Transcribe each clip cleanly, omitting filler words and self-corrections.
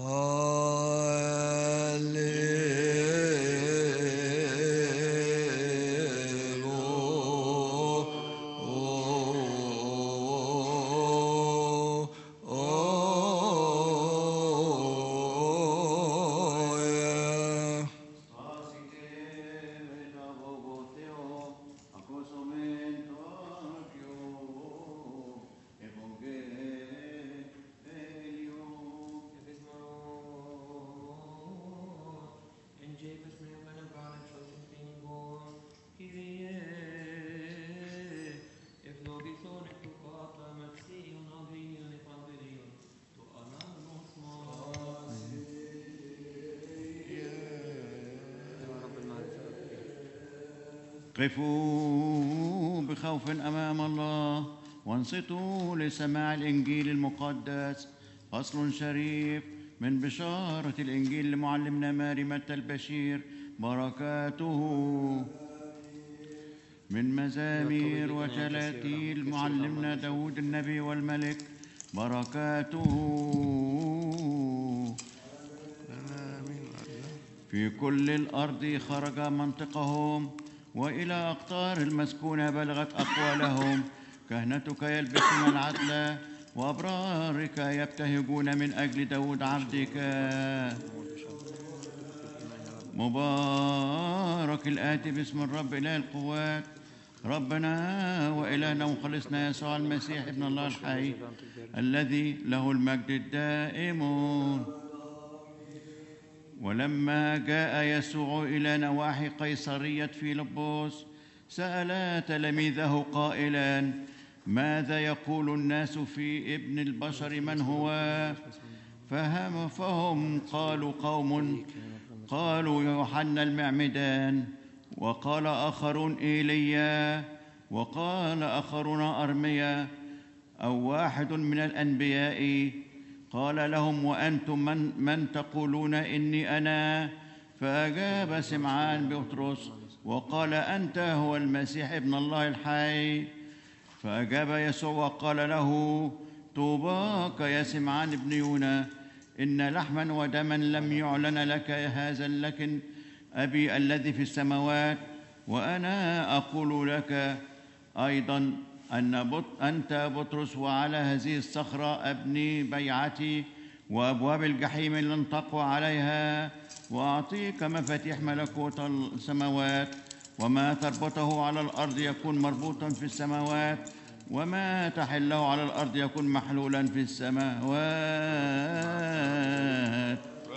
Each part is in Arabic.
قفوا بخوف أمام الله وانصتوا لسماع الإنجيل المقدس. فصل شريف من بشارة الإنجيل لمعلمنا ماري متى البشير، بركاته من مزامير وتلاتيل معلمنا داود النبي والملك، بركاته في كل الأرض خرج منطقهم، وإلى أقطار المسكونة بلغت أقوالهم. كهنتك يلبسون العدل وأبرارك يبتهجون من أجل داود عبدك. مبارك الآتي باسم الرب إله القوات، ربنا وإلهنا ومخلصنا يسوع المسيح ابن الله الحي، الذي له المجد الدائم. ولما جاء يسوع إلى نواحي قيصرية فيلبس سأل تلاميذه قائلا: ماذا يقول الناس في ابن البشر من هو؟ فهم قالوا قوم قالوا يوحنا المعمدان، وقال آخرون إيليا، وقال آخرون أرميا أو واحد من الأنبياء. قال لهم: وأنتم من تقولون إني أنا؟ فأجاب سمعان بطرس وقال: أنت هو المسيح ابن الله الحي. فأجاب يسوع وقال له: طوباك يا سمعان ابن يونا، إن لحما ودما لم يعلن لك هذا، لكن أبي الذي في السماوات. وأنا أقول لك أيضا أنت بطرس، وعلى هذه الصخرة أبني بيعتي، وأبواب الجحيم لن تقوى عليها. وأعطيك مفاتيح ملكوت السماوات، وما تربطه على الأرض يكون مربوطا في السماوات، وما تحله على الأرض يكون محلولا في السماوات.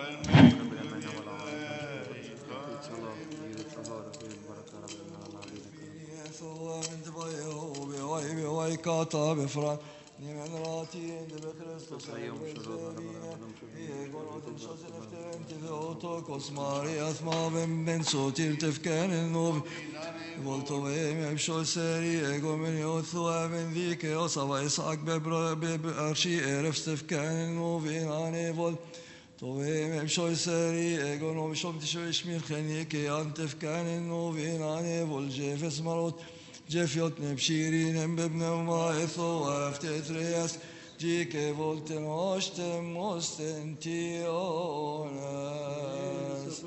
ويكاتا بفران نيمن راتين بخريستوس يقولون شوز نفترن تفوتو كوسماري أثما من صوتير تفكان النوب قلتو بهم بشو سري يقول من يوثوا من ذيك يوصف إسحاق بأرشي إرف تفكان النوب إناني بول طويم بشو سري يقولون بشو بتشو إشمير خنيك أنت تفكان النوب إناني بول جيف اسمروت جفيوت نبشيرين بابن مايثو وافتترياس جيك فولتن وشتم مستنتيونس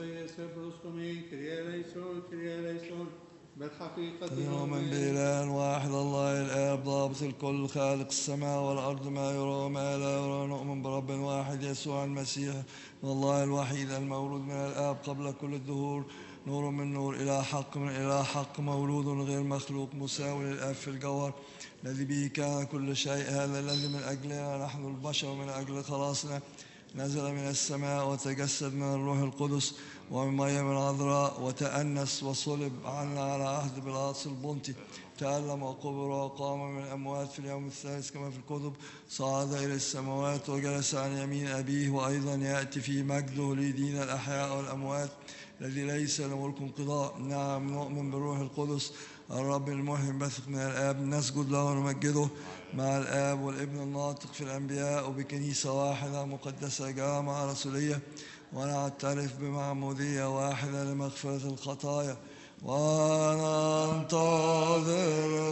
يوم بإله واحد الله الآب ضابط الكل خالق السماء والأرض، ما يرى وما لا يرى. نؤمن برب واحد يسوع المسيح الله الوحيد المولود من الآب قبل كل الدهور، نور من نور، إلى حق من إلى حق، مولود غير مخلوق، مساوي للآب في الجوهر، الذي به كان كل شيء. هذا الذي من أجلنا نحن البشر من أجل خلاصنا نزل من السماء وتجسد من الروح القدس ومن مريم العذراء، وتأنس وصلب عنا على عهد بيلاطس البنطي، تألم وقبر وقام من الأموات في اليوم الثالث كما في الكتب، صعد إلى السماوات وجلس عن يمين أبيه، وأيضا يأتي في مجده ليدين الأحياء والأموات، الذي ليس له ملك انقضاء. نعم، نؤمن بالروح القدس الرب المحيي بثق من الآب، نسجد له ونمجده مع الآب والابن الناطق في الأنبياء، وبكنيسة واحدة مقدسة جامعة رسولية، ونعترف بمعمودية واحدة لمغفرة الخطايا، وننتظر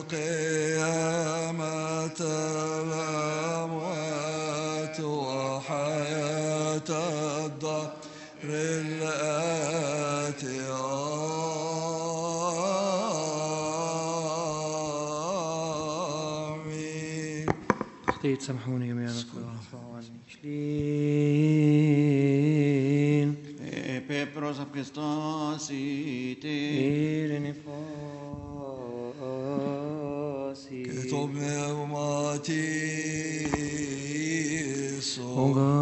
قيامة الأموات وحياة الدهر الآتي آمين. تحتي تسامحوني جميعا شلين Pepros apkestosite. إيرني فاسي كتب نعمتي